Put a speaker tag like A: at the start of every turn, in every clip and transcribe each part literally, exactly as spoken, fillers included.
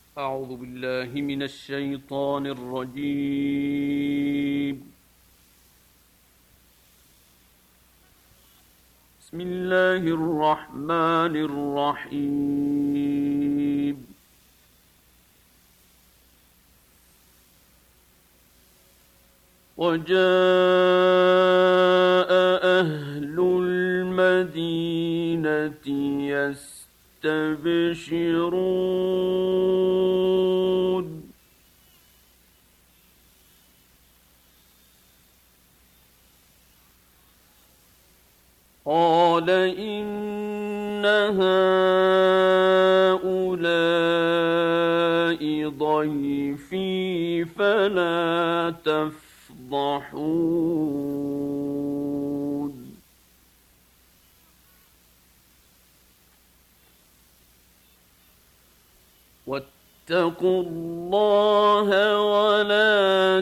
A: أعوذ بالله من الشيطان الرجيم. بسم الله الرحمن الرحيم. وجاء أهل المدينة يستبشرون قال إن هؤلاء ضيفي فلا تفضحون واتقوا الله ولا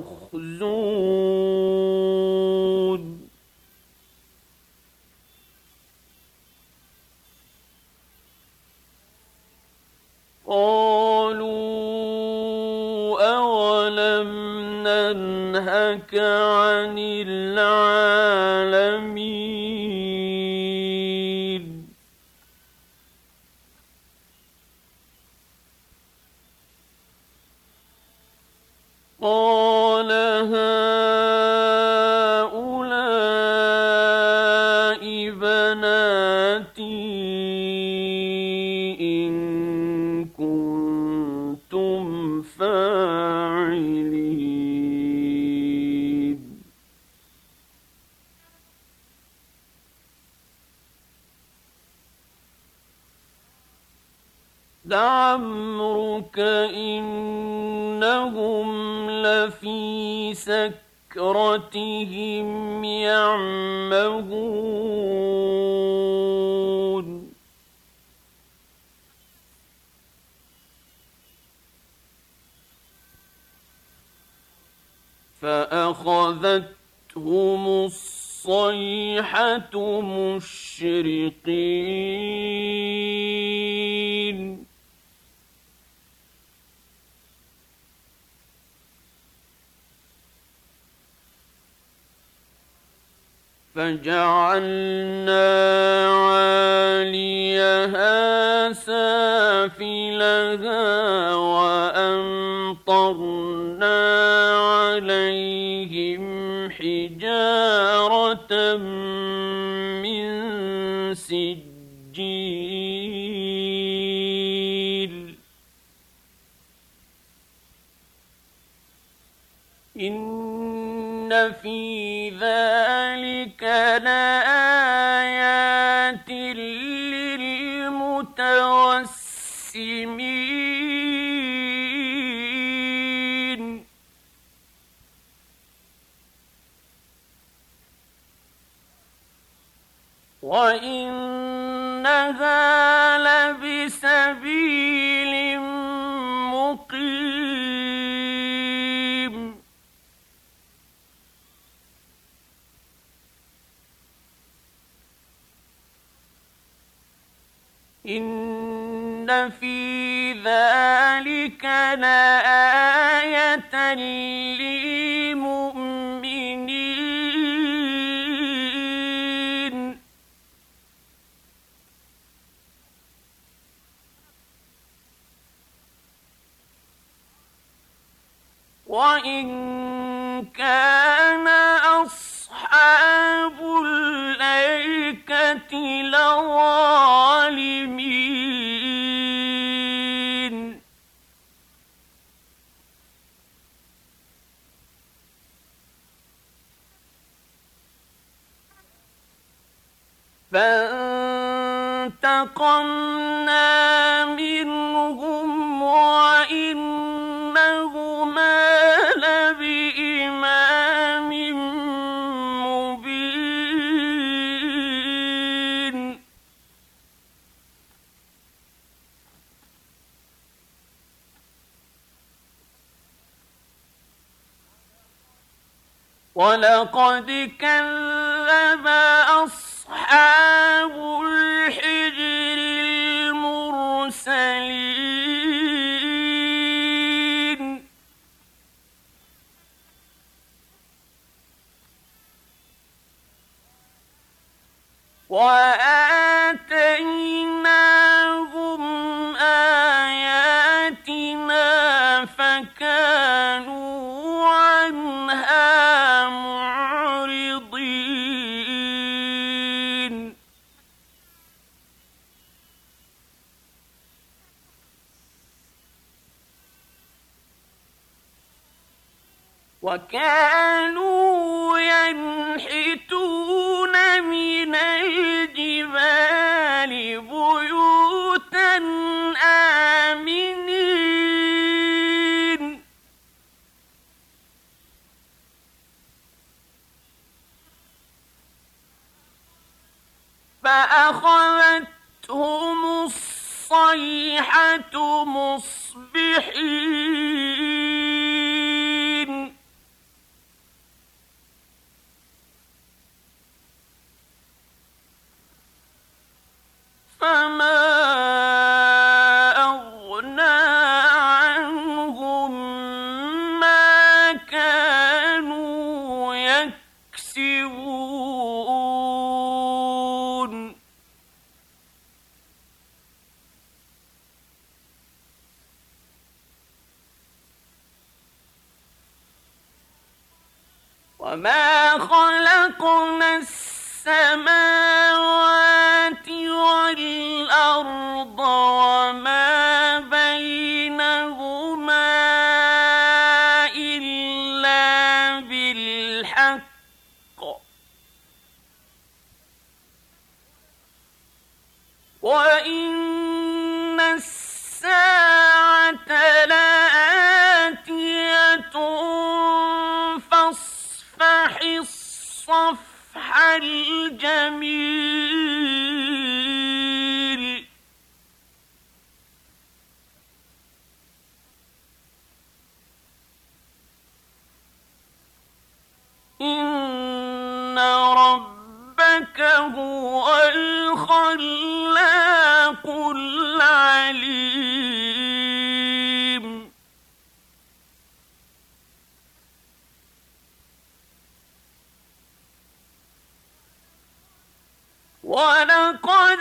A: تخزون قالوا أولم ننهك عن العالمين قال هؤلاء بناتي إن كنتم فاعلين لعمرك إنهم لفي سكرتهم يعمهون فأخذتهم الصيحة مشرقين فجعلنا عاليها سافلها وأمطرنا عليهم حجارة من سجيل إن في ذلك لآيات للمتوسمين وإنها لبسبيل مقيم إن في ذلك لآية للمؤمنين وإن كان أصحاب الأيكة لظالمين فانتقمنا منهم وإنهما لبإمام مبين ولقد كذب أصحاب الحجر المرسلين وآتيناهم آياتنا فكانوا عنها معرضين وكانوا ينحتون من الجبال بيوتا آمنين فأخذتهم الصيحة مصبحين فما أغنى عنهم ما كانوا يكسبون وما خلقنا السماوات والأرض وما بينهما إلا بالحق وإن الساعة لآتية فاصفح الصفح الجميل إن ربك هو الخلاق العليم ولقد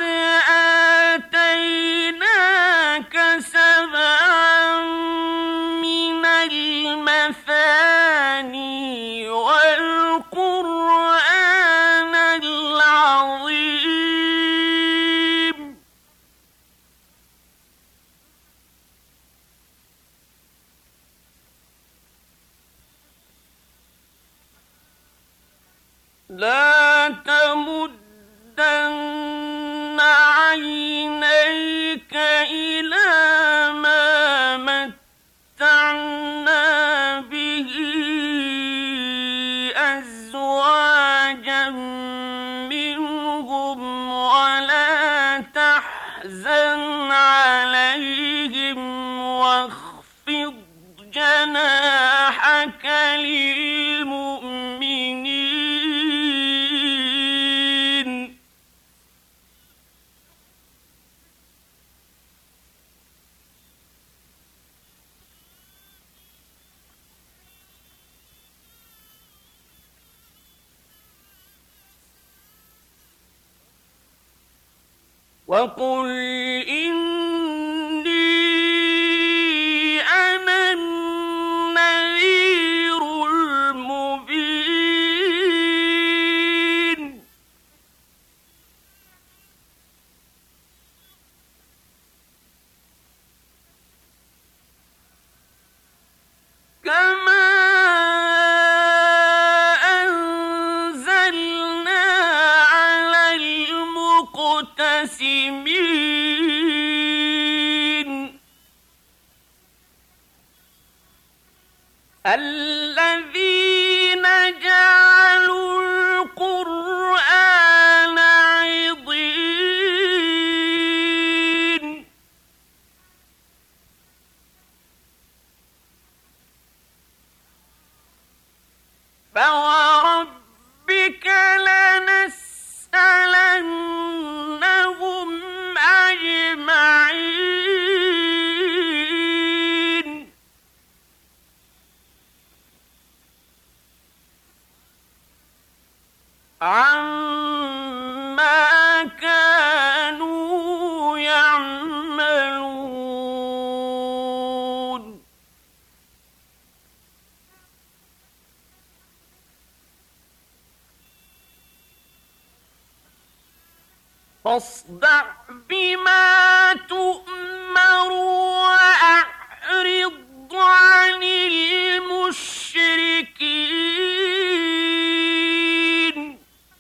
A: آتيناك سبعا من المثاني والقرآن العظيم لا تمد مدن عينيك إلى ما متعنا به أزواجا منهم ولا تحزن عليهم واخفض جناحك للمؤمنين وقل إني أنا النذير المبين كما أنزلنا على المقتسمين الذين جعلوا القرآن عضين فوربك لنسألنهم أجمعين عما فاصدع بما تؤمر وأعرض عن المشركين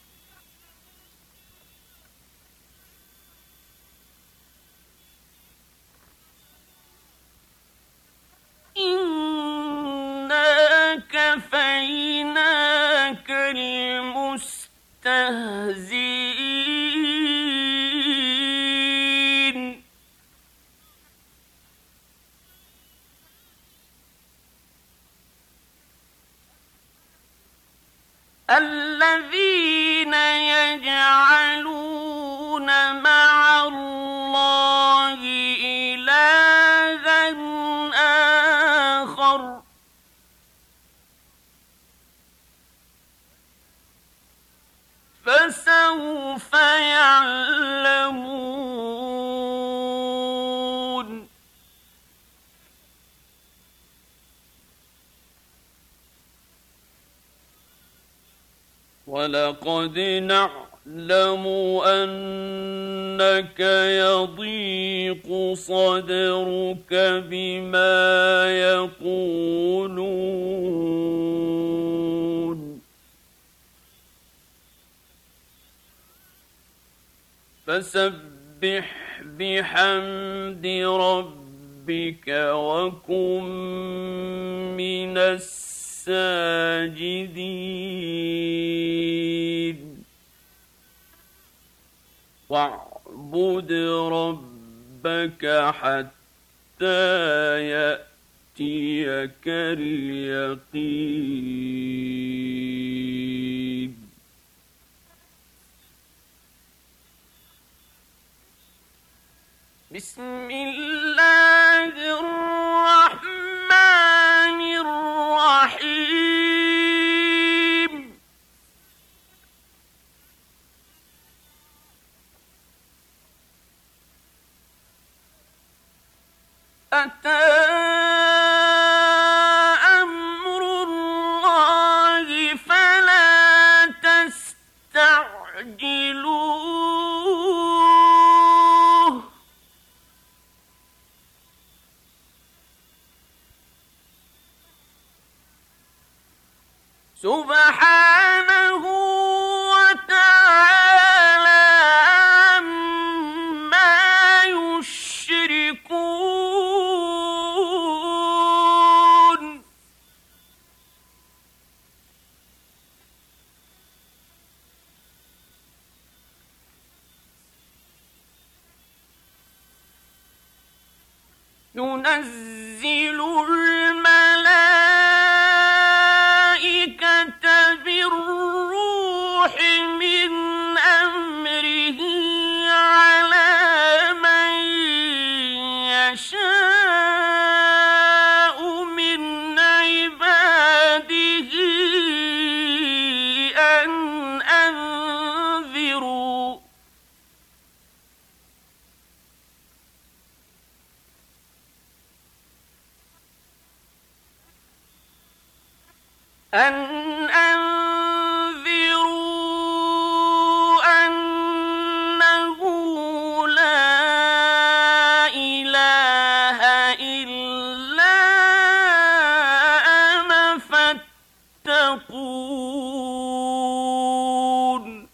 A: إنا كفيناك المستهزئين الذين يجعلون مع الله إلها آخر فسوف يعلمون ولقد نعلم أنك يضيق صدرك بما يقولون فسبح بحمد ربك وكن من الساجدين واعبد ربك حتى يأتيك اليقين بسم الله الرحمن الرحيم أتى أمر الله فلا تستعجلوه سبحانه وتعالى عما يشركون ينزل الملائكة بالروح من أمره على من يشاء من عباده أن أنذروا أن أنذروا أنه لا إله إلا أنا فاتقون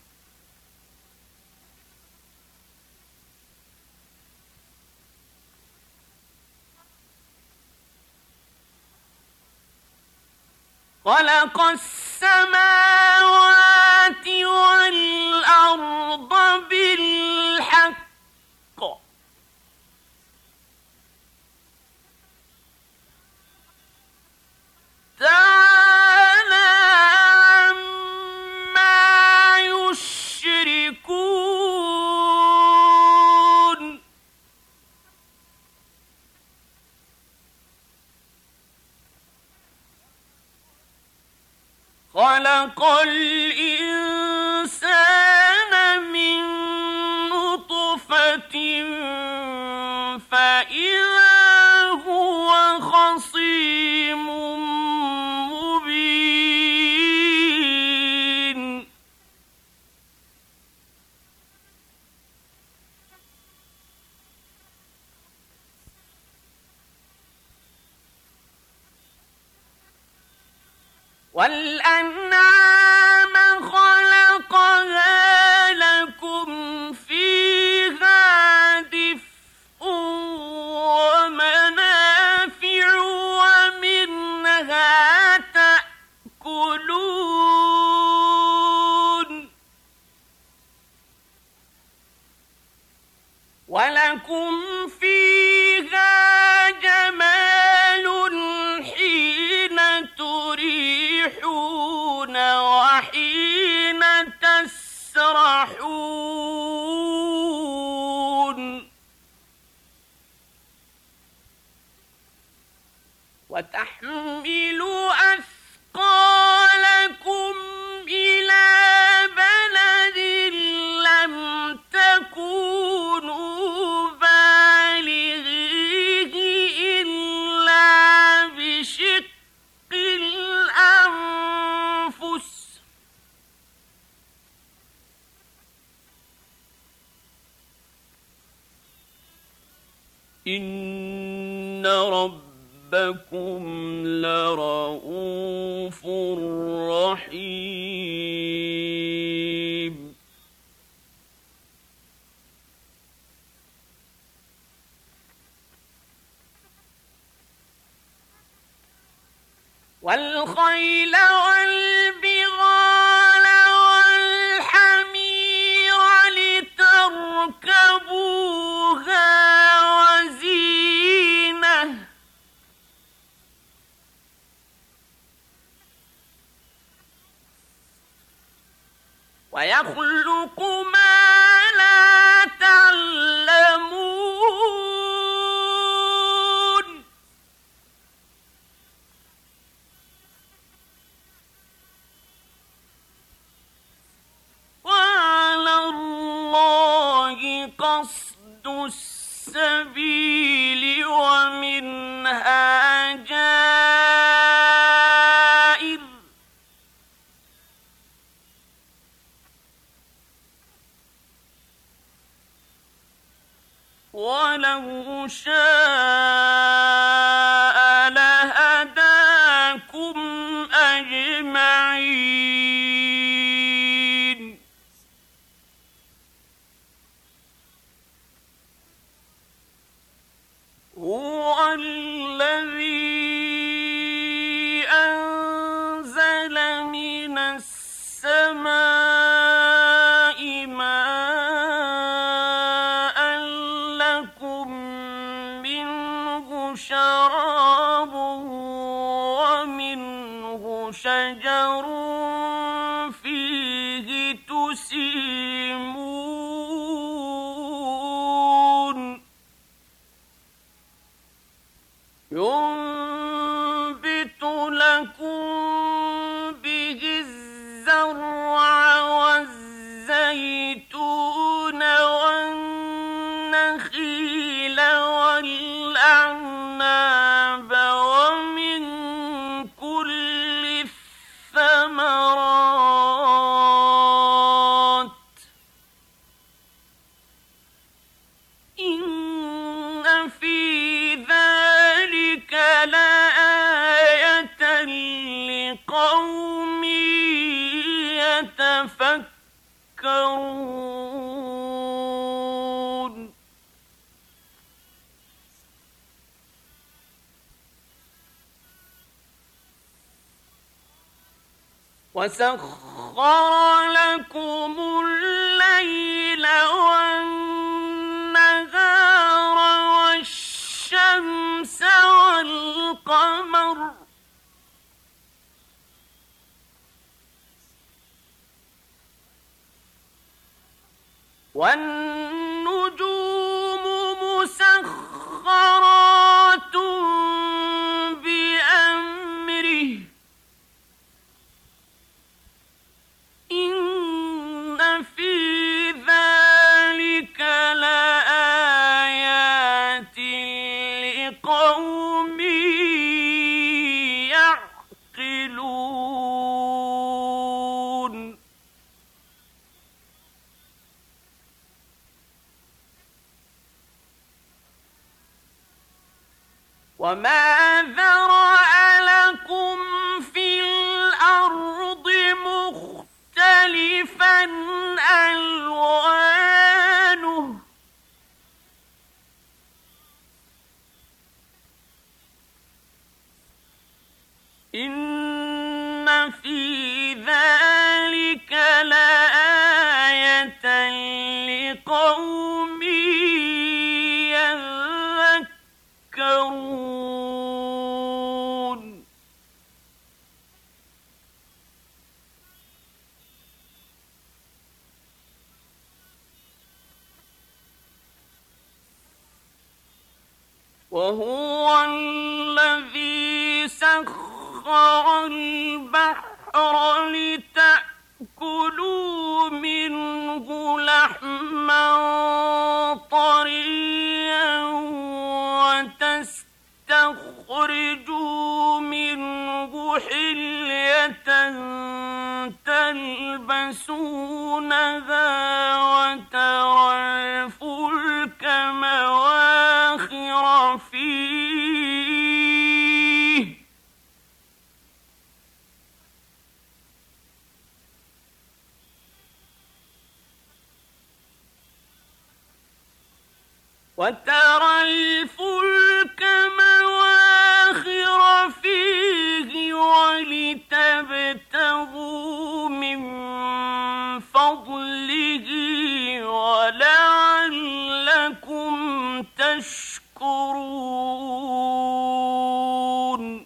A: خلق السماوات والأرض بالحق تعالى عما يشركون خلق الإنسان من نطفة فإذا هو خصيم مبين وَالْأَنْعَامَ خَلَقَهَا لَكُمْ فِيهَا دِفْءٌ وَمَنَافِعُ وَمِنْهَا تَأْكُلُونَ وَلَكُمْ فِيهَا جَمَالٌ حِينَ تُرِيحُونَ وَحِينَ تَسْرَحُونَ وَتَحْمِلُ أَثْقَالَكُمْ إِلَى بَلَدٍ لَّمْ تَكُونُوا بَالِغِيهِ إِلَّا بِشِقِّ الْأَنفُسِ إِنَّ رَبَّكُمْ لَرَءُوفٌ رَحِيمٌ وَالْخَيْلَ وَالْبِغَالَ وَالْحَمِيرَ لِتَرْكَبُوهَا وَزِينَةً وَيَخْلُقُ مَا لَا تَعْلَمُونَ وَعَلَى اللَّهِ قَصْدُ السَّبِيلِ وَمِنْهَا جَائِرٌ وَلَوْ شَاءَ لَهَدَاكُمْ أَجْمَعِينَ هُوَ الَّذِي أَنزَلَ مِنَ السَّمَاءِ مَاءً لَّكُم مِّنْهُ شَرَابٌ وَمِنْهُ شَجَرٌ فِيهِ تُسِيمُونَ يُنبِتُ لَكُم بِهِ الزَّرْعَ وَالزَّيْتُونَ وَالنَّخِيلَ وَالْأَعْنَابَ وَمِن كُلِّ الثَّمَرَاتِ إِنَّ فِي ذَلِكَ لَآيَةً لِقَوْمٍ يَتَفَكَّرُونَ وَسَخَّرَ لَكُمُ اللَّيْلَ وَالنَّهَارَ وَالشَّمْسَ وَالْقَمَرَ وَالنُّجُومُ مُسَخَّرَاتٌ بِأَمْرِهِ إِنَّ فِي ذَلِكَ لَآيَاتٍ لِقَوْمٍ يَعْقِلُونَ وَمَا ذَرَأَ لَكُمْ فِي الْأَرْضِ إن في ذلك لآية لقوم يذكرون. وهو الذي سخر البحر لتأكلوا منه لحما طريا وتستخرجوا منه حلية تلبسونها وترى الفلك مواخر فيه وترى الفلك مواخر فيه ولتبتغوا من فضله ولعلكم تشكرون.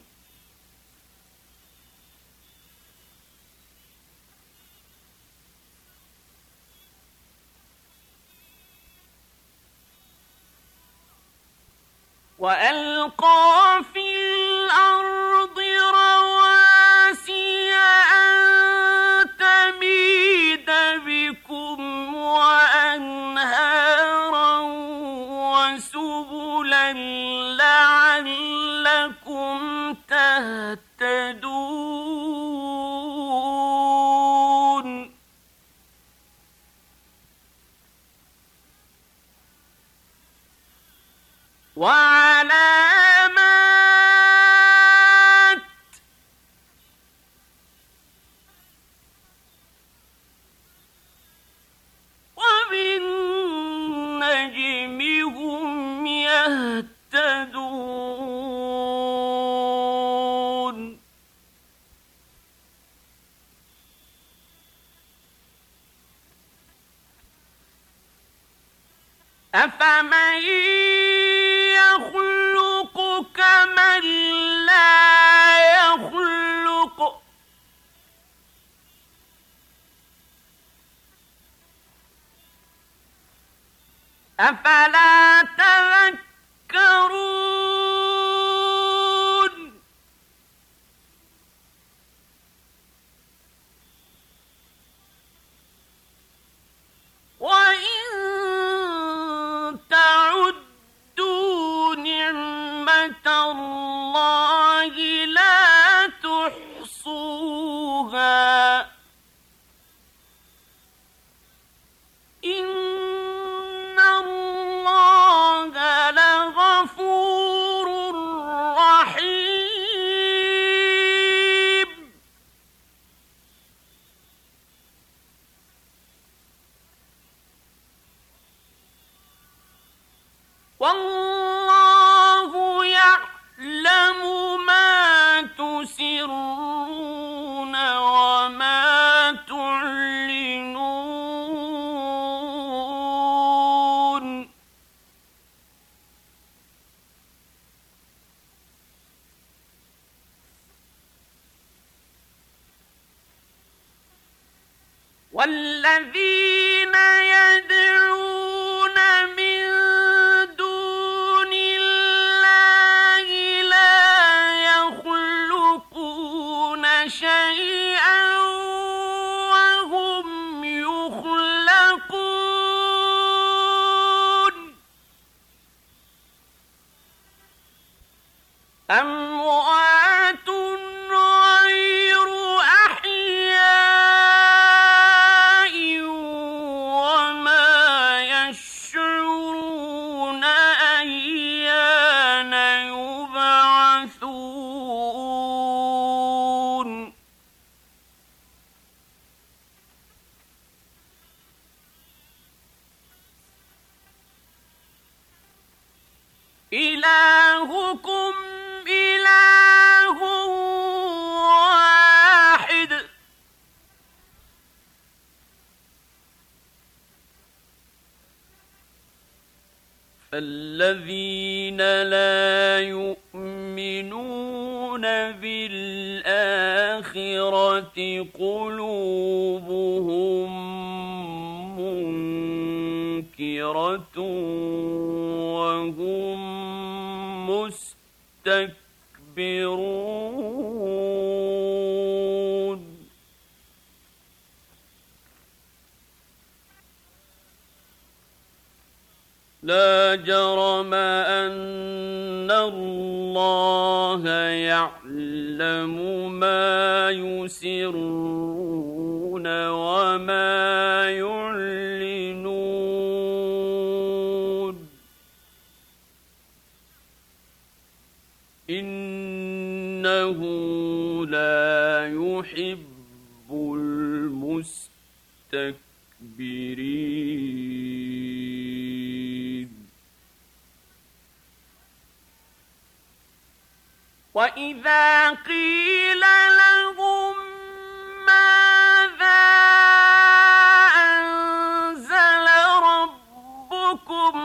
A: وألقى في الأرض رواسي أن تميد بكم وأنهارا وسبلا لعلكم تهتدون. وعلامات وبالنجم هم يهتدون. أفمن يخلق كمن لا يخلق أفلا تذكرون. وإن تعدوا نعمة الله لا تحصوها إن الله لغفور رحيم. والله يعلم ما تسرون وما تعلنون. والذين يدعون من دون الله لا يخلقون شيئا وهم يخلقون. أموات غير أحياء وما يشعرون أيان يبعثون. إلهكم إله الذين لا يؤمنون بالآخرة قلوبهم منكرة وهم مستكبرون لا جرم أن الله يعلم ما يسرون وما يعلنون إنه لا يحب المستكبرين. وإذا قيل لهم ماذا أنزل ربكم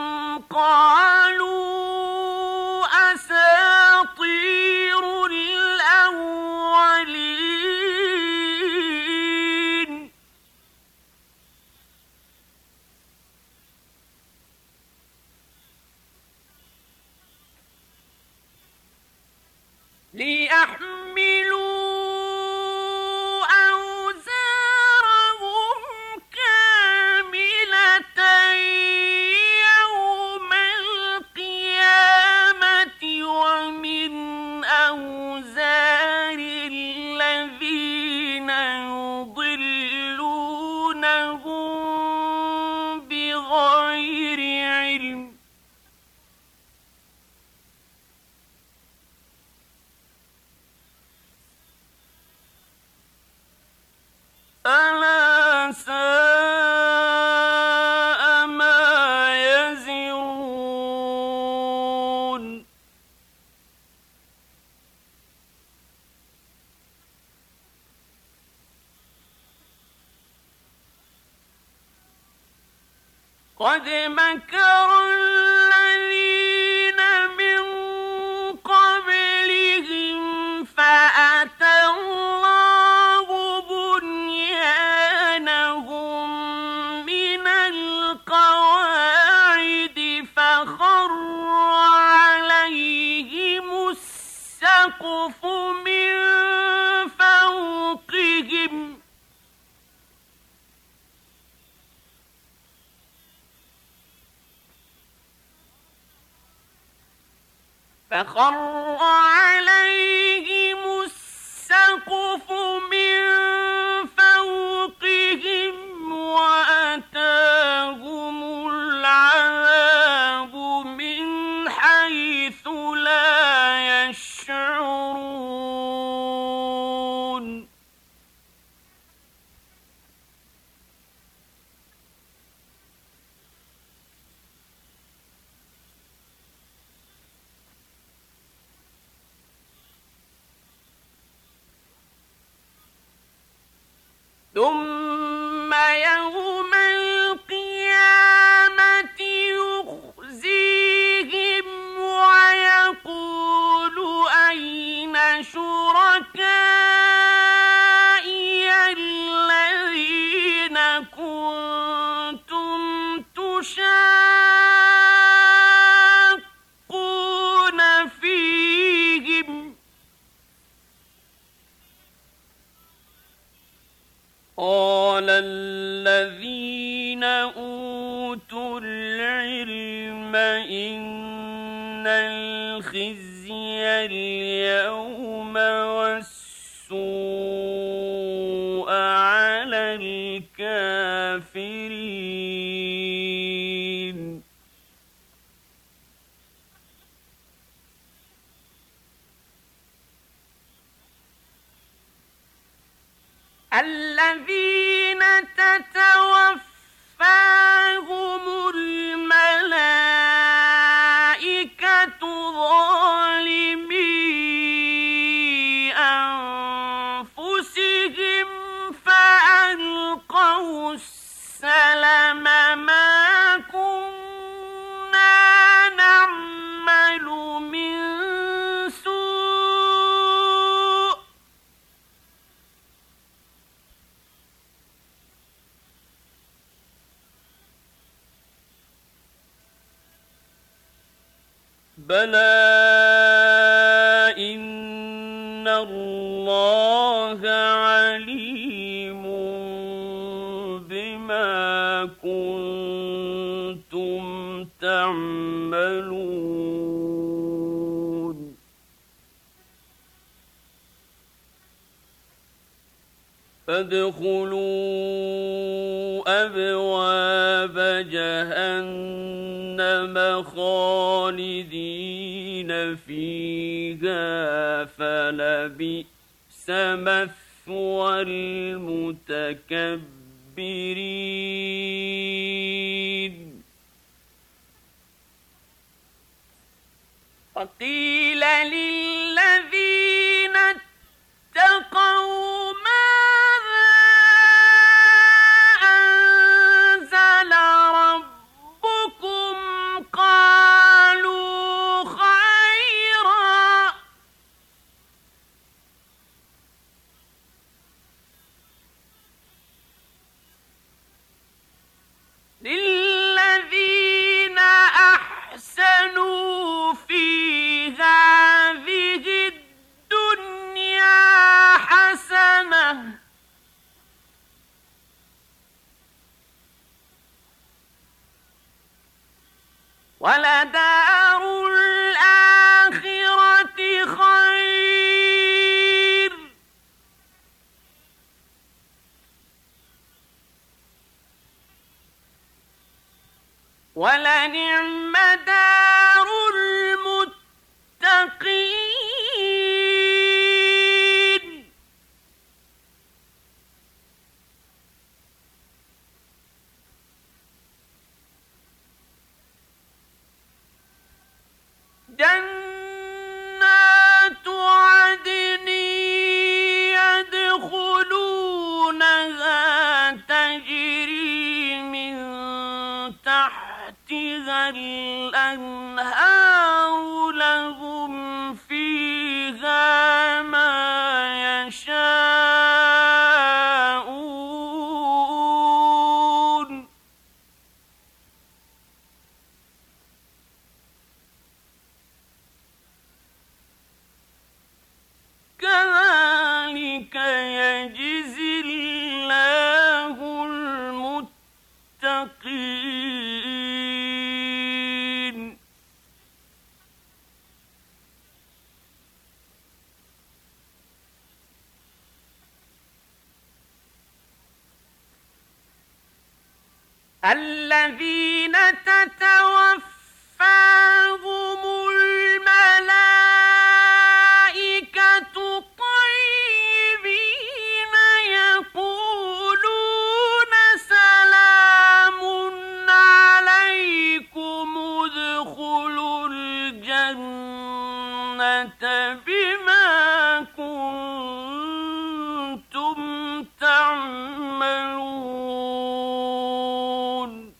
A: قالوا أساطير الأولين ليحملوا أوزارهم كاملة يوم القيامة ومن أوزار الذين يضلونهم بغير علم ألا ساء ما يزرون. قد مكر الذين من قبلهم فأتى الله بنيانهم من القواعد فخر عليهم السقف من فوقهم فخر عليهم السقف من فوقهم وأتاهم العذاب من حيث لا يشعرون. ثم يوم القيامة يخزيهم ويقول أين شركائي الذين كنتم تشاقون فيهم قال الذين أوتوا العلم إن الخزي اليوم والسوء على الكافرين الذين تتوفاهم الملائكة ظالمي أنفسهم فألقوا السلم ما كنا بلى إن الله عليم بما كنتم تعملون فادخلوا أبواب جهنم خالدين فيها فلبئس مثوى المتكبرين وقيل للذين اتقوا للذين أحسنوا في هذه الدنيا حسنة ولدار الآخرة خير ولنعم دار المتقين جنات عدن يدخلونها تجري من تحتها الأنهار لهم فيها ما يشاءون كذلك يجزي الله المتقين الذين تتوفاهم الملائكة طيبين يقولون سلام عليكم ادخلوا الجنة بما كنتم تعملون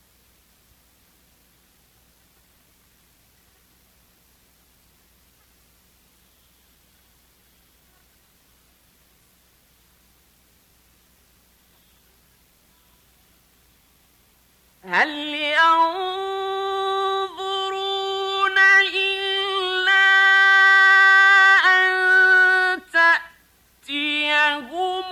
A: هل ينظرون إلا أن تأتيهم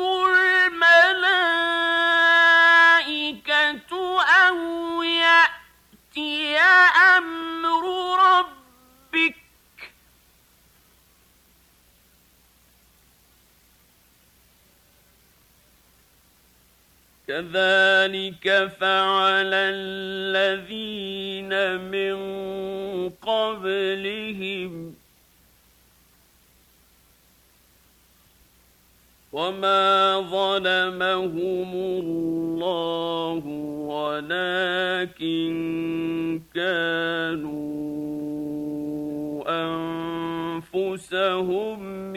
A: الملائكة أو يأتي أمر ربك كذلك فعل الذين من قبلهم وما ظلمهم الله ولكن كانوا أنفسهم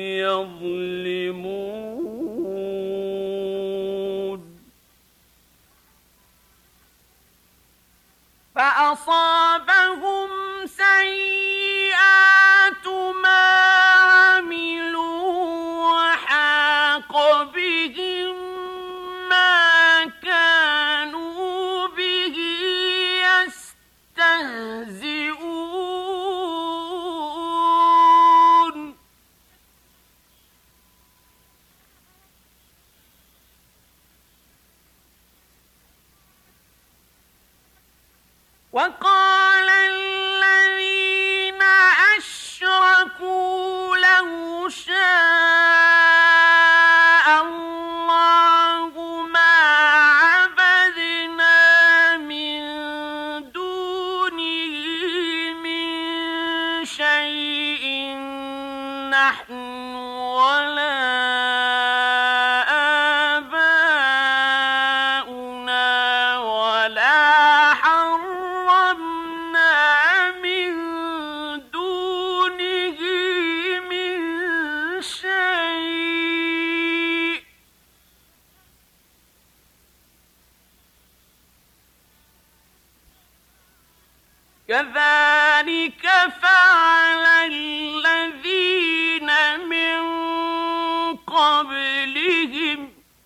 A: يظلمون فأصابهم سيئات ما عملوا وحاق بهم ما كانوا به يستهزئون شيء نحن ولا آباؤنا ولا حرمنا من دونه من شيء كذلك فعل الذين من قبلهم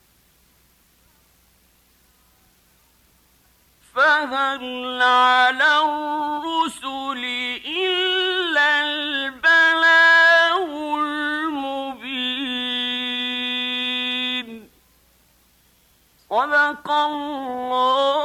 A: فهل على الرسل إلا البلاغ المبين صدق الله